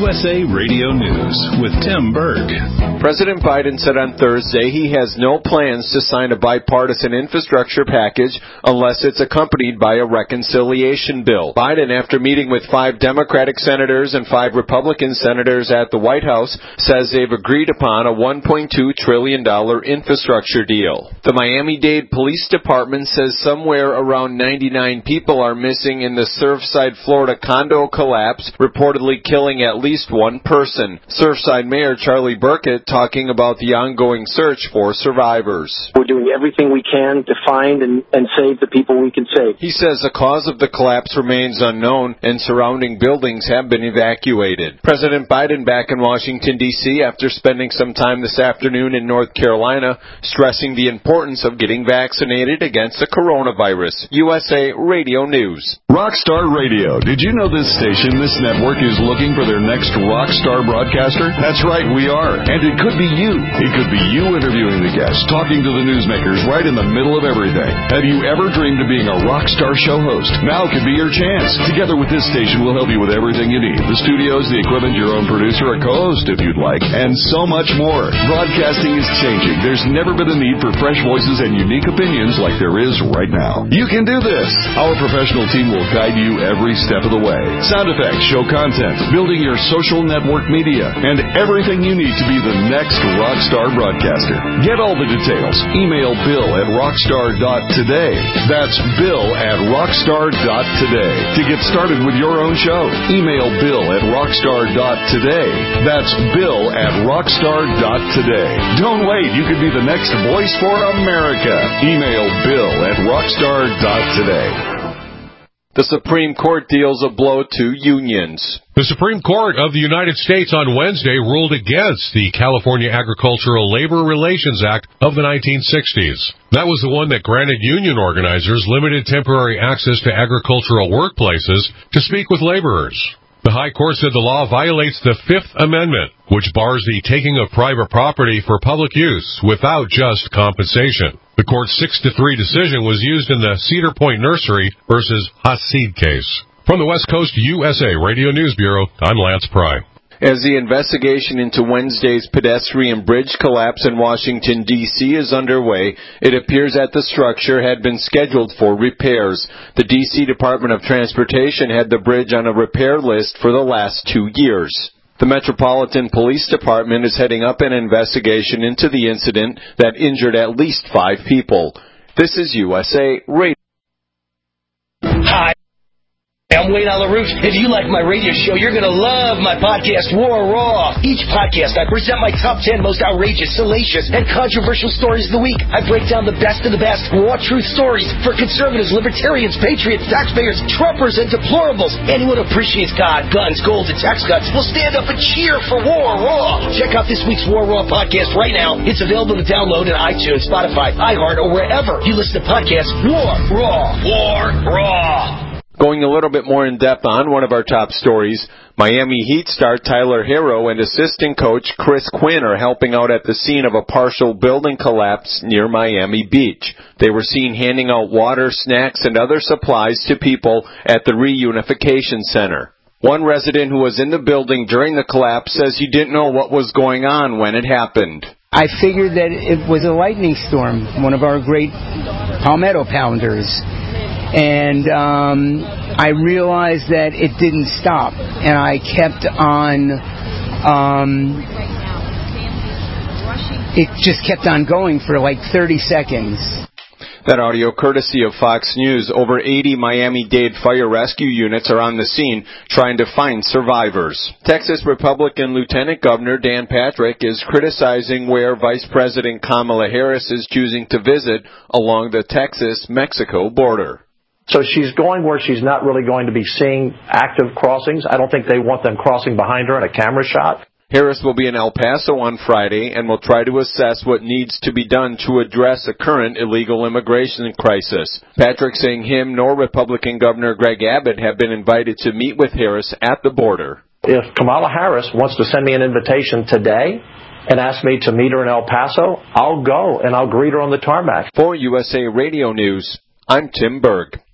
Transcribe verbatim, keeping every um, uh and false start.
U S A Radio News with Tim Berg. President Biden said on Thursday he has no plans to sign a bipartisan infrastructure package unless it's accompanied by a reconciliation bill. Biden, after meeting with five Democratic senators and five Republican senators at the White House, says they've agreed upon a one point two trillion dollars infrastructure deal. The Miami-Dade Police Department says somewhere around ninety-nine people are missing in the Surfside, Florida condo collapse, reportedly killing at least one person. Surfside Mayor Charlie Burkett talking about the ongoing search for survivors. We're doing everything we can to find and, and save the people we can save. He says the cause of the collapse remains unknown and surrounding buildings have been evacuated. President Biden back in Washington, D C after spending some time this afternoon in North Carolina, stressing the importance of getting vaccinated against the coronavirus. U S A Radio News. Rockstar Radio. Did you know this station, this network, is looking for their next rock star broadcaster? That's right, we are. And it could be you. It could be you interviewing the guests, talking to the newsmakers right in the middle of everything. Have you ever dreamed of being a rock star show host? Now could be your chance. Together with this station, we'll help you with everything you need. The studios, the equipment, your own producer, a co-host if you'd like, and so much more. Broadcasting is changing. There's never been a need for fresh voices and unique opinions like there is right now. You can do this. Our professional team will guide you every step of the way. Sound effects, show content, building your social network media, and everything you need to be the next rockstar broadcaster. Get all the details. Email Bill at rockstar dot today. That's Bill at rockstar dot today. To get started with your own show, email Bill at rockstar dot today. That's Bill at rockstar dot today. Don't wait. You could be the next voice for America. Email Bill at rockstar dot today. The Supreme Court deals a blow to unions. The Supreme Court of the United States on Wednesday ruled against the California Agricultural Labor Relations Act of the nineteen sixties. That was the one that granted union organizers limited temporary access to agricultural workplaces to speak with laborers. The High Court said the law violates the Fifth Amendment, which bars the taking of private property for public use without just compensation. The court's six to three decision was used in the Cedar Point Nursery versus Hasid case. From the West Coast U S A Radio News Bureau, I'm Lance Pry. As the investigation into Wednesday's pedestrian bridge collapse in Washington, D C is underway, it appears that the structure had been scheduled for repairs. The D C Department of Transportation had the bridge on a repair list for the last two years. The Metropolitan Police Department is heading up an investigation into the incident that injured at least five people. This is U S A Radio. Hi. I'm Wayne LaRouche. If you like my radio show, you're going to love my podcast, War Raw. Each podcast, I present my top ten most outrageous, salacious, and controversial stories of the week. I break down the best of the best raw truth stories for conservatives, libertarians, patriots, taxpayers, Trumpers, and deplorables. Anyone who appreciates God, guns, gold, and tax cuts will stand up and cheer for War Raw. Check out this week's War Raw podcast right now. It's available to download on iTunes, Spotify, iHeart, or wherever you listen to podcasts. War Raw. War Raw. Going a little bit more in depth on one of our top stories, Miami Heat star Tyler Herro and assistant coach Chris Quinn are helping out at the scene of a partial building collapse near Miami Beach. They were seen handing out water, snacks, and other supplies to people at the Reunification Center. One resident who was in the building during the collapse says he didn't know what was going on when it happened. I figured that it was a lightning storm, one of our great palmetto pounders. And um, I realized that it didn't stop, and I kept on, um, it just kept on going for like thirty seconds. That audio courtesy of Fox News. Over eighty Miami-Dade fire rescue units are on the scene trying to find survivors. Texas Republican Lieutenant Governor Dan Patrick is criticizing where Vice President Kamala Harris is choosing to visit along the Texas-Mexico border. So she's going where she's not really going to be seeing active crossings. I don't think they want them crossing behind her in a camera shot. Harris will be in El Paso on Friday and will try to assess what needs to be done to address the current illegal immigration crisis. Patrick saying him nor Republican Governor Greg Abbott have been invited to meet with Harris at the border. If Kamala Harris wants to send me an invitation today and ask me to meet her in El Paso, I'll go and I'll greet her on the tarmac. For U S A Radio News, I'm Tim Berg.